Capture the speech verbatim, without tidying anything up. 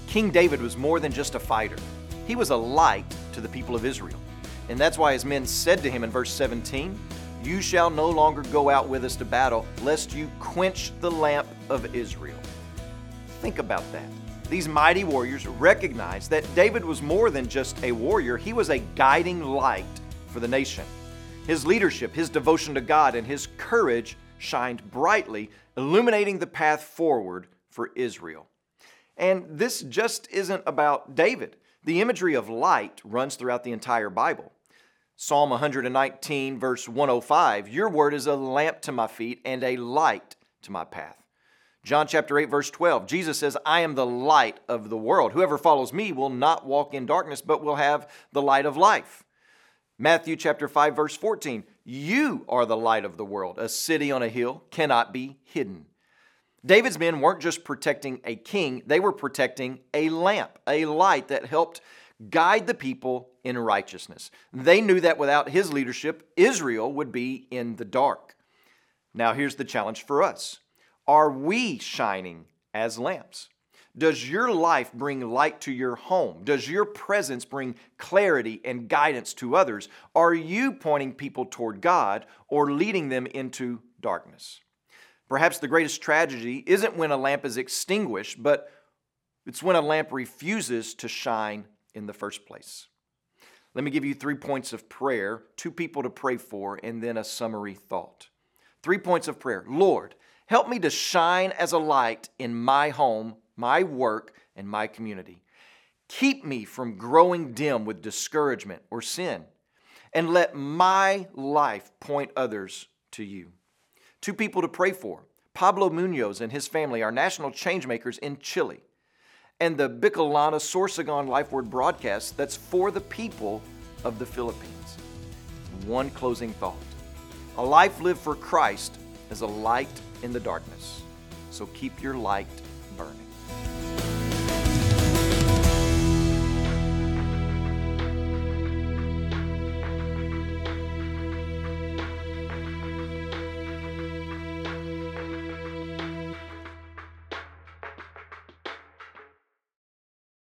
King David was more than just a fighter. He was a light to the people of Israel. And that's why his men said to him in verse seventeen, "You shall no longer go out with us to battle, lest you quench the lamp of Israel." Think about that. These mighty warriors recognized that David was more than just a warrior. He was a guiding light for the nation. His leadership, his devotion to God, and his courage shined brightly, illuminating the path forward for Israel. And this just isn't about David. The imagery of light runs throughout the entire Bible. Psalm one nineteen, verse one oh five, "Your word is a lamp to my feet and a light to my path." John chapter eight, verse twelve, Jesus says, "I am the light of the world. Whoever follows me will not walk in darkness, but will have the light of life." Matthew chapter five, verse fourteen, "You are the light of the world. A city on a hill cannot be hidden." David's men weren't just protecting a king, they were protecting a lamp, a light that helped guide the people in righteousness. They knew that without his leadership, Israel would be in the dark. Now here's the challenge for us. Are we shining as lamps? Does your life bring light to your home? Does your presence bring clarity and guidance to others? Are you pointing people toward God or leading them into darkness? Perhaps the greatest tragedy isn't when a lamp is extinguished, but it's when a lamp refuses to shine in the first place. Let me give you three points of prayer, two people to pray for, and then a summary thought. Three points of prayer. Lord, help me to shine as a light in my home, my work, and my community. Keep me from growing dim with discouragement or sin, and let my life point others to you. Two people to pray for. Pablo Munoz and his family are national changemakers in Chile. And the Bicolana Sorsogon Life Word broadcast that's for the people of the Philippines. One closing thought. A life lived for Christ is a light in the darkness. So keep your light